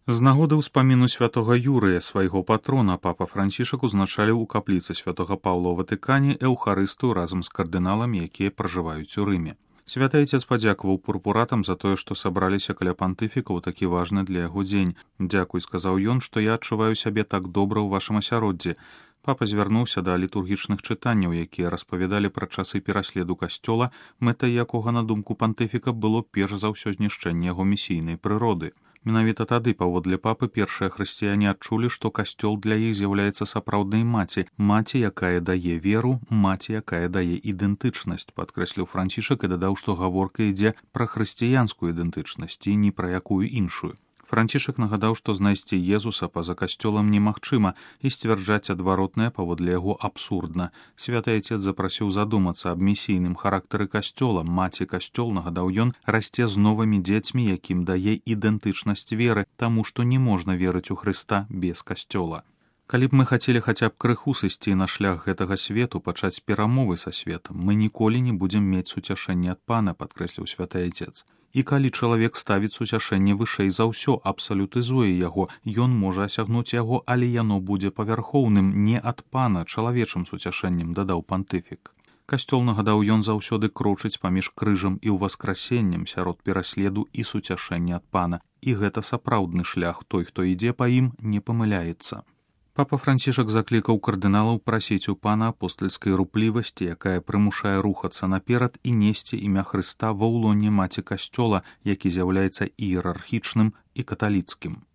З нагоды ўспаміну святога Юрыя, свайго патрона, папа Францішак узначаліў у капліцы святога Паўла ў Ватыкане эўхарыстыю разам з кардыналамі, якія пражываюць у Рыме. Святы Айцец падзякаваў пурпуратам за тое, што сабраліся каля пантыфіка ў такі важны для яго дзень. «Дзякуй», сказаў ён, «што я адчуваю сябе так добра ў вашым асяроддзі». Папа звярнуўся да літургічных чытанняў, якія распавядалі пра часы пераследу касцёла, мэтай якога, на думку пантыфіка, было перш за ўсё знішчэнне яго місійнай прыроды. Менавіта тады, паводле папы, першыя хрысціяне адчулі, што касцёл для іх з'яўляецца сапраўднай маці, якая дае веру, якая дае ідэнтычнасць, падкрэсліў Францішак і дадаў, што гаворка ідзе пра хрысціянскую ідэнтычнасць і ні пра якую іншую. Францішак нагадаў, што знайсці Езуса па-за касцёлам немагчыма і сцвярджаць адваротнае паводле яго абсурдна. Святы Айцец запрасіў задумацца аб місійным характары касцёла. Маці касцёл, нагадаў ён, расце з новымі дзецьмі, якім дае ідэнтычнасць веры, таму што не можна верыць у Хрыста без касцёла. Калі б мы хацелі хаця б крыху сысці на шлях гэтага свету, пачаць перамовы са светам, мы ніколі не будзем мець суцяшэнне ад Пана, падкрэсліў святы Айцец. І калі чалавек ставіць суцяшэнне вышэй за ўсё, абсалютызуе яго, ён можа асягнуць яго, але яно будзе павярхоўным, не ад Пана, чалавечым суцяшэннем, дадаў пантыфік. Касцёл, нагадаў ён, заўсёды крочыць паміж крыжам і ўваскрасеннем сярод пераследу і суцяшэння ад Пана. І гэта сапраўдны шлях, той, хто ідзе па ім, не памыляецца. Папа Францішак заклікаў кардыналаў прасіць у Пана апостальскай руплівасці, якая прымушае рухацца наперад і несці імя Хрыста ва ўлоне маці касцёла, які з'яўляецца іерархічным і каталіцкім.